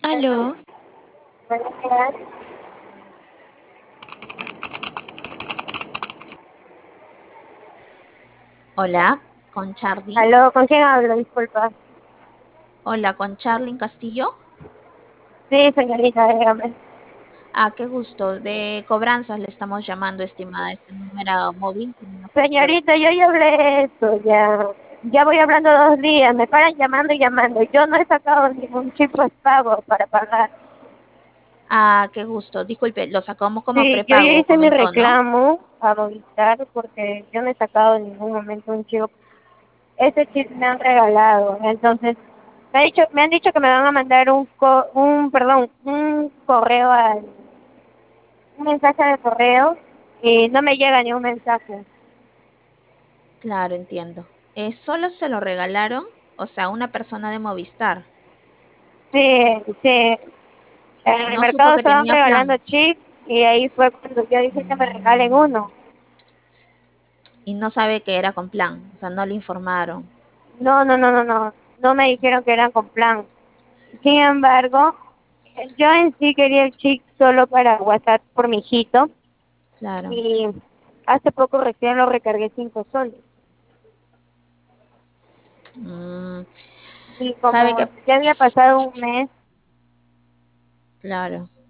Aló, Buenos días. hola, con Charlyn. Aló, ¿con quién hablo? Disculpa. Hola, con Charlyn Castillo. Sí, señorita, dígame. Ah, qué gusto. De cobranzas le estamos llamando, estimada. Este número móvil tiene una factura de... Señorita, yo ya hablé de eso, ya. Ya voy hablando 2 días, me paran llamando y llamando. Yo no he sacado ningún chip pago para pagar. Ah, qué gusto. Disculpe, lo sacamos como Sí, yo ya prepago, hice mi comentó, ¿no? reclamo a Movistar porque yo no he sacado en ningún momento un chip. Ese chip me han regalado, entonces me han dicho que me van a mandar un correo un mensaje de correo y no me llega ni un mensaje. Claro, entiendo. ¿Solo se lo regalaron? O sea, una persona de Movistar. Sí, sí. En el No supo mercado que estaban tenía regalando plan chips y ahí fue cuando yo dije que me regalen uno. y no sabe que era con plan. O sea, no le informaron. No, no, no, no, no. No me dijeron que eran con plan. Sin embargo, yo en sí quería el chip solo para WhatsApp por mi hijito Claro. y hace poco recién lo recargué 5 soles. Mm, Y ¿Sabe como qué? ya había pasado un mes, Claro.